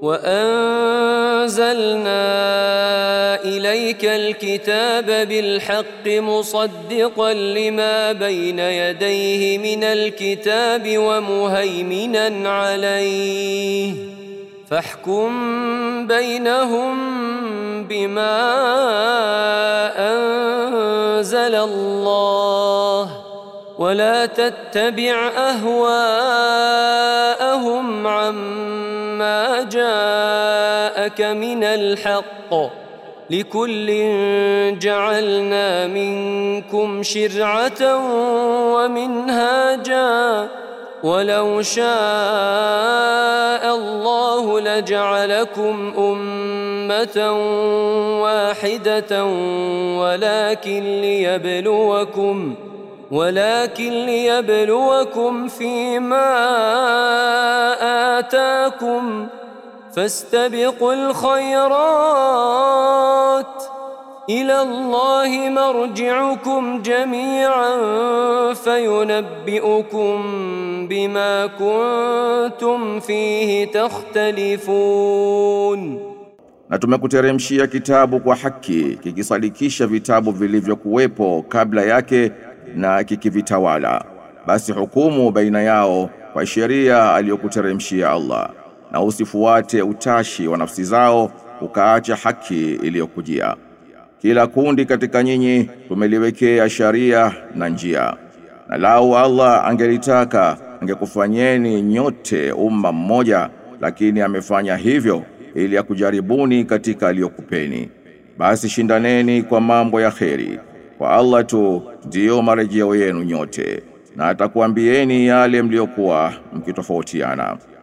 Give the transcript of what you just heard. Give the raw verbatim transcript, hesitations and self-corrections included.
وأنزلنا إليك الكتاب بالحق مصدقا لما بين يديه من الكتاب ومهيمنا عليه فاحكم بينهم بما أنزل الله ولا تتبع أهواءهم عما جاءك من الحق لكل جعلنا منكم شرعة ومنهاجا ولو شاء الله لجعلكم أمة واحدة ولكن ليبلوكم ولكن ليبلوكم فيما آتاكم فاستبقوا الخيرات إلى الله مرجعكم جميعا فينبئكم بما كنتم فيه تختلفون. Na tumekuteremshia kitabu kwa haki kikisadikisha vitabu vilivyokuwepo kabla yake na kikivitawala, basi hukumu baina yao kwa sheria aliyokuteremshia Allah, na usifuate utashi wa nafsi zao ukaacha haki iliyokujia. Kila kundi katika nyinyi tumeliwekea sharia na njia, na lau Allah angelitaka angekufanyeni nyote umma mmoja, lakini amefanya hivyo ili akujaribuni katika aliyokupeni. Basi shindaneni kwa mambo ya kheri, kwa Allah tu ndiyo marejeo yenu nyote, na atakuambieni yale mliokuwa mkitofautiana.